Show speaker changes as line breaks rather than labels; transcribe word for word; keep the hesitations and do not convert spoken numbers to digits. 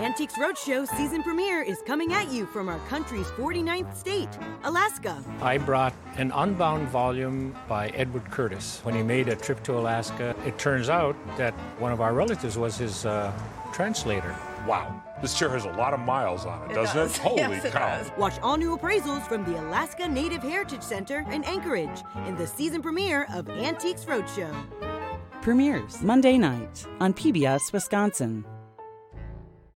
Antiques Roadshow season premiere is coming at you from our country's forty-ninth state, Alaska.
I brought an unbound volume by Edward Curtis. When he made a trip to Alaska, it turns out that one of our relatives was his uh, translator.
Wow. This chair has a lot of miles on it,
It
doesn't
does.
it? Holy
Yes, it
cow.
does.
Watch all new appraisals from the Alaska Native Heritage Center in Anchorage in the season premiere of Antiques Roadshow.
Premieres Monday night on P B S Wisconsin.